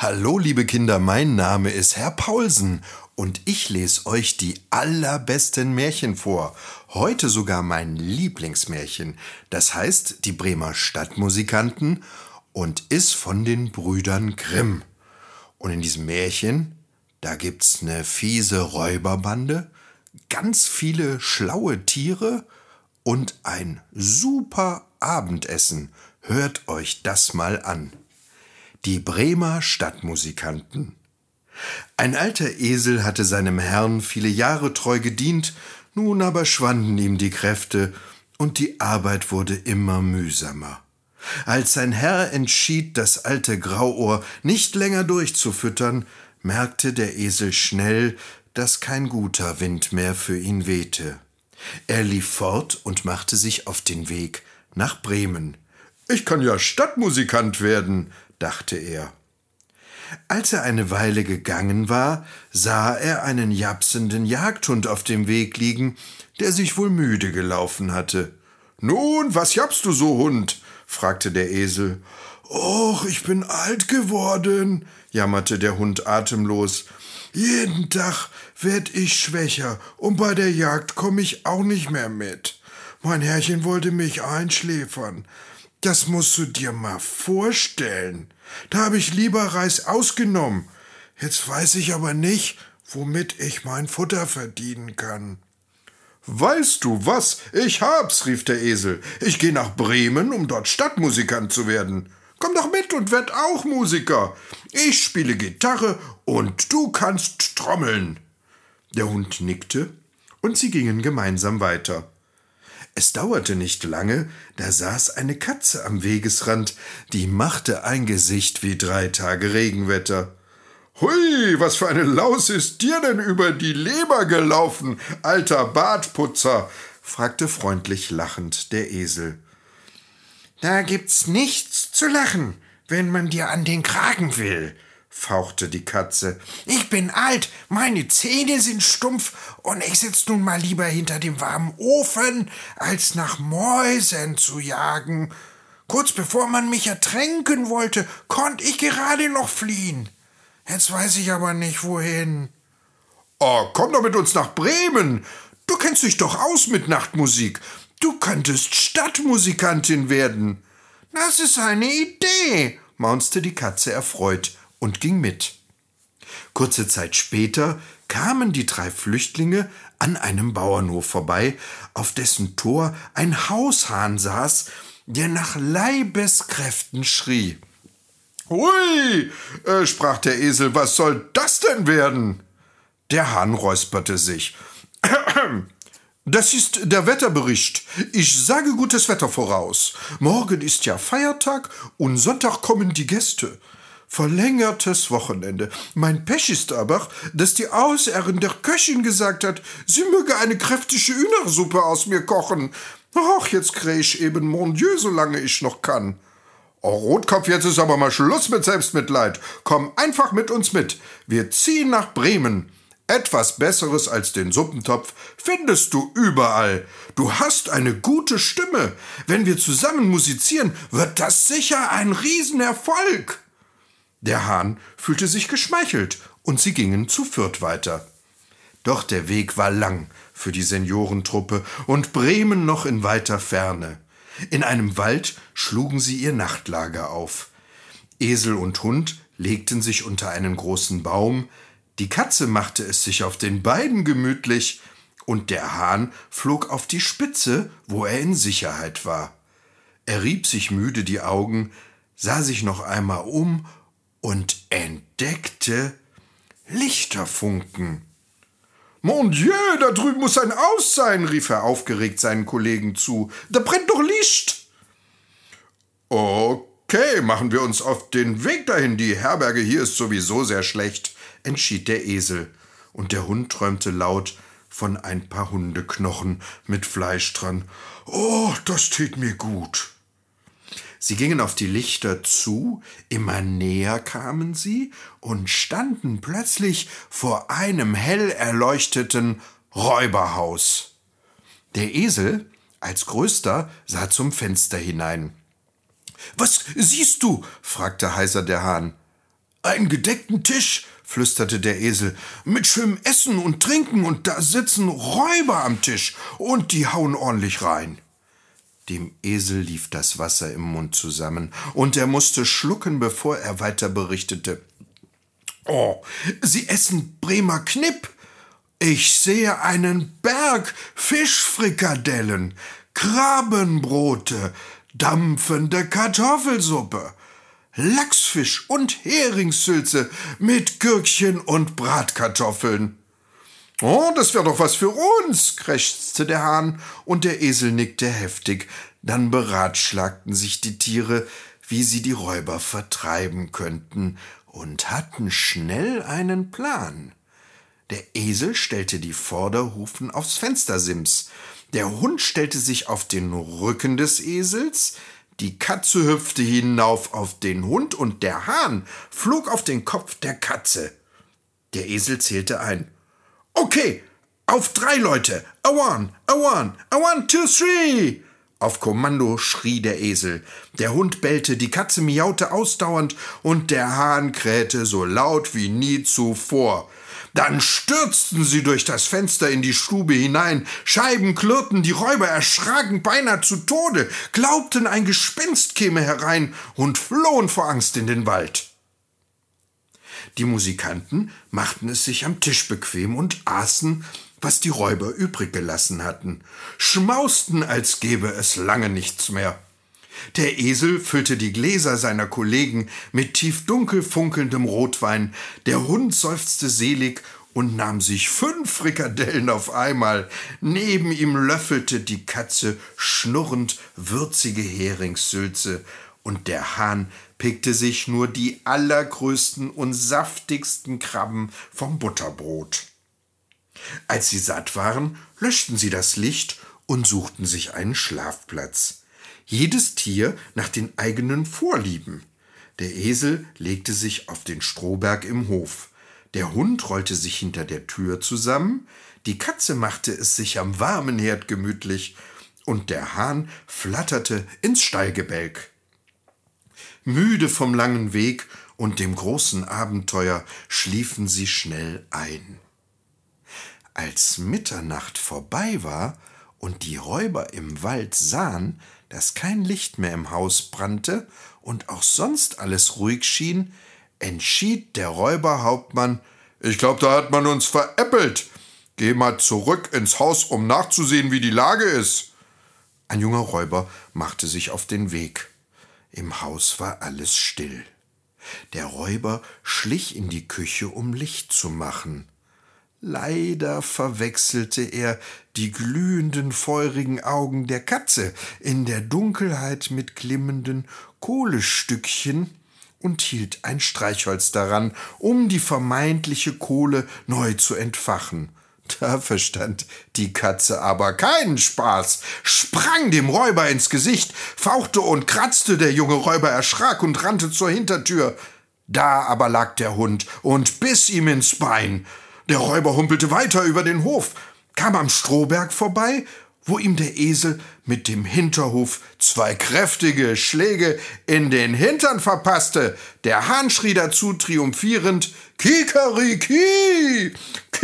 Hallo liebe Kinder, mein Name ist Herr Paulsen und ich lese euch die allerbesten Märchen vor. Heute sogar mein Lieblingsmärchen. Das heißt Die Bremer Stadtmusikanten und ist von den Brüdern Grimm. Und in diesem Märchen, da gibt's eine fiese Räuberbande, ganz viele schlaue Tiere und ein super Abendessen. Hört euch das mal an. Die Bremer Stadtmusikanten. Ein alter Esel hatte seinem Herrn viele Jahre treu gedient, nun aber schwanden ihm die Kräfte und die Arbeit wurde immer mühsamer. Als sein Herr entschied, das alte Grauohr nicht länger durchzufüttern, merkte der Esel schnell, dass kein guter Wind mehr für ihn wehte. Er lief fort und machte sich auf den Weg nach Bremen. »Ich kann ja Stadtmusikant werden«, dachte er. Als er eine Weile gegangen war, sah er einen japsenden Jagdhund auf dem Weg liegen, der sich wohl müde gelaufen hatte. »Nun, was jappst du so, Hund?« fragte der Esel. »Och, ich bin alt geworden«, jammerte der Hund atemlos. »Jeden Tag werd ich schwächer und bei der Jagd komme ich auch nicht mehr mit. Mein Herrchen wollte mich einschläfern. Das musst du dir mal vorstellen. Da habe ich lieber Reis ausgenommen. Jetzt weiß ich aber nicht, womit ich mein Futter verdienen kann.« »Weißt du was? Ich hab's«, rief der Esel. »Ich gehe nach Bremen, um dort Stadtmusikant zu werden. Komm doch mit und werd auch Musiker. Ich spiele Gitarre und du kannst trommeln.« Der Hund nickte und sie gingen gemeinsam weiter. Es dauerte nicht lange, da saß eine Katze am Wegesrand, die machte ein Gesicht wie 3 Tage Regenwetter. »Hui, was für eine Laus ist dir denn über die Leber gelaufen, alter Bartputzer?« fragte freundlich lachend der Esel. »Da gibt's nichts zu lachen, wenn man dir an den Kragen will«, fauchte die Katze. »Ich bin alt, meine Zähne sind stumpf und ich sitz nun mal lieber hinter dem warmen Ofen, als nach Mäusen zu jagen. Kurz bevor man mich ertränken wollte, konnte ich gerade noch fliehen. Jetzt weiß ich aber nicht, wohin.« »Oh, komm doch mit uns nach Bremen. Du kennst dich doch aus mit Nachtmusik. Du könntest Stadtmusikantin werden.« »Das ist eine Idee«, maunzte die Katze erfreut und ging mit. Kurze Zeit später kamen die 3 Flüchtlinge an einem Bauernhof vorbei, auf dessen Tor ein Haushahn saß, der nach Leibeskräften schrie. »Hui«, sprach der Esel, »was soll das denn werden?« Der Hahn räusperte sich. »Das ist der Wetterbericht. Ich sage gutes Wetter voraus. Morgen ist ja Feiertag und Sonntag kommen die Gäste. Verlängertes Wochenende. Mein Pech ist aber, dass die Ausherrin der Köchin gesagt hat, sie möge eine kräftige Hühnersuppe aus mir kochen. Ach, jetzt krieg ich eben Mon Dieu, solange ich noch kann.« »Oh, Rotkopf, jetzt ist aber mal Schluss mit Selbstmitleid. Komm einfach mit uns mit. Wir ziehen nach Bremen. Etwas Besseres als den Suppentopf findest du überall. Du hast eine gute Stimme. Wenn wir zusammen musizieren, wird das sicher ein Riesenerfolg.« Der Hahn fühlte sich geschmeichelt und sie gingen zu 4 weiter. Doch der Weg war lang für die Seniorentruppe und Bremen noch in weiter Ferne. In einem Wald schlugen sie ihr Nachtlager auf. Esel und Hund legten sich unter einen großen Baum, die Katze machte es sich auf den Beinen gemütlich und der Hahn flog auf die Spitze, wo er in Sicherheit war. Er rieb sich müde die Augen, sah sich noch einmal um und entdeckte Lichterfunken. »Mon Dieu, da drüben muss ein Aus sein«, rief er aufgeregt seinen Kollegen zu. »Da brennt doch Licht!« »Okay, machen wir uns auf den Weg dahin. Die Herberge hier ist sowieso sehr schlecht«, entschied der Esel. Und der Hund träumte laut von ein paar Hundeknochen mit Fleisch dran. »Oh, das tät mir gut.« Sie gingen auf die Lichter zu, immer näher kamen sie und standen plötzlich vor einem hell erleuchteten Räuberhaus. Der Esel, als Größter, sah zum Fenster hinein. »Was siehst du?« fragte heiser der Hahn. »Einen gedeckten Tisch«, flüsterte der Esel, »mit schönem Essen und Trinken, und da sitzen Räuber am Tisch, und die hauen ordentlich rein.« Dem Esel lief das Wasser im Mund zusammen, und er musste schlucken, bevor er weiter berichtete. »Oh, Sie essen Bremer Knipp. Ich sehe einen Berg Fischfrikadellen, Krabbenbrote, dampfende Kartoffelsuppe, Lachsfisch und Heringssülze mit Gürkchen und Bratkartoffeln.« »Oh, das wäre doch was für uns«, krächzte der Hahn, und der Esel nickte heftig. Dann beratschlagten sich die Tiere, wie sie die Räuber vertreiben könnten, und hatten schnell einen Plan. Der Esel stellte die Vorderhufen aufs Fenstersims, der Hund stellte sich auf den Rücken des Esels, die Katze hüpfte hinauf auf den Hund, und der Hahn flog auf den Kopf der Katze. Der Esel zählte ein. »Okay, auf 3 Leute. A one, 2, 3. Auf Kommando schrie der Esel. Der Hund bellte, die Katze miaute ausdauernd, und der Hahn krähte so laut wie nie zuvor. Dann stürzten sie durch das Fenster in die Stube hinein, Scheiben klirrten, die Räuber erschraken beinahe zu Tode, glaubten, ein Gespenst käme herein und flohen vor Angst in den Wald. Die Musikanten machten es sich am Tisch bequem und aßen, was die Räuber übrig gelassen hatten, schmausten, als gäbe es lange nichts mehr. Der Esel füllte die Gläser seiner Kollegen mit tiefdunkel funkelndem Rotwein, der Hund seufzte selig und nahm sich 5 Frikadellen auf einmal. Neben ihm löffelte die Katze schnurrend würzige Heringssülze, und der Hahn pickte sich nur die allergrößten und saftigsten Krabben vom Butterbrot. Als sie satt waren, löschten sie das Licht und suchten sich einen Schlafplatz. Jedes Tier nach den eigenen Vorlieben. Der Esel legte sich auf den Strohberg im Hof. Der Hund rollte sich hinter der Tür zusammen, die Katze machte es sich am warmen Herd gemütlich, und der Hahn flatterte ins Stallgebälk. Müde vom langen Weg und dem großen Abenteuer schliefen sie schnell ein. Als Mitternacht vorbei war und die Räuber im Wald sahen, dass kein Licht mehr im Haus brannte und auch sonst alles ruhig schien, entschied der Räuberhauptmann: »Ich glaube, da hat man uns veräppelt. Geh mal zurück ins Haus, um nachzusehen, wie die Lage ist.« Ein junger Räuber machte sich auf den Weg. Im Haus war alles still. Der Räuber schlich in die Küche, um Licht zu machen. Leider verwechselte er die glühenden, feurigen Augen der Katze in der Dunkelheit mit glimmenden Kohlestückchen und hielt ein Streichholz daran, um die vermeintliche Kohle neu zu entfachen. Da verstand die Katze aber keinen Spaß, sprang dem Räuber ins Gesicht, fauchte und kratzte, der junge Räuber erschrak und rannte zur Hintertür. Da aber lag der Hund und biss ihm ins Bein. Der Räuber humpelte weiter über den Hof, kam am Strohberg vorbei, wo ihm der Esel mit dem Hinterhuf 2 kräftige Schläge in den Hintern verpasste. Der Hahn schrie dazu triumphierend: »Kikeriki!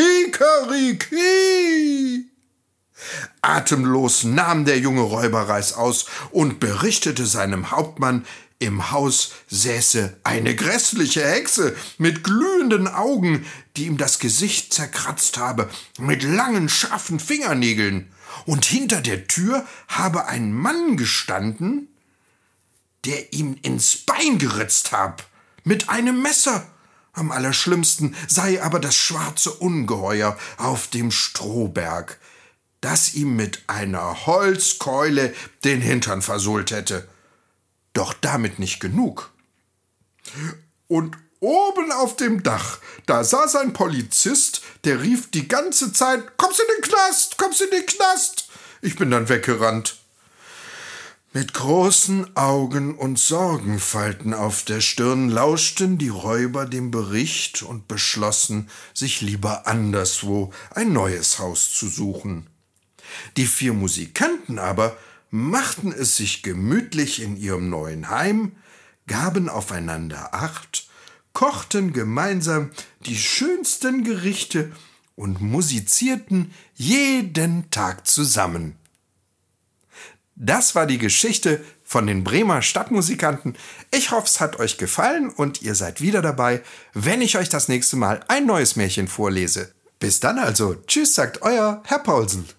Kikeriki!« Atemlos nahm der junge Räuber Reißaus und berichtete seinem Hauptmann, im Haus säße eine grässliche Hexe mit glühenden Augen, die ihm das Gesicht zerkratzt habe, mit langen, scharfen Fingernägeln. Und hinter der Tür habe ein Mann gestanden, der ihm ins Bein geritzt habe, mit einem Messer. Am allerschlimmsten sei aber das schwarze Ungeheuer auf dem Strohberg, das ihm mit einer Holzkeule den Hintern versohlt hätte. Doch damit nicht genug. Und oben auf dem Dach, da saß ein Polizist, der rief die ganze Zeit: »Kommst in den Knast, kommst in den Knast!« Ich bin dann weggerannt. Mit großen Augen und Sorgenfalten auf der Stirn lauschten die Räuber dem Bericht und beschlossen, sich lieber anderswo ein neues Haus zu suchen. Die 4 Musikanten aber machten es sich gemütlich in ihrem neuen Heim, gaben aufeinander Acht, kochten gemeinsam die schönsten Gerichte und musizierten jeden Tag zusammen. Das war die Geschichte von den Bremer Stadtmusikanten. Ich hoffe, es hat euch gefallen und ihr seid wieder dabei, wenn ich euch das nächste Mal ein neues Märchen vorlese. Bis dann also. Tschüss, sagt euer Herr Paulsen.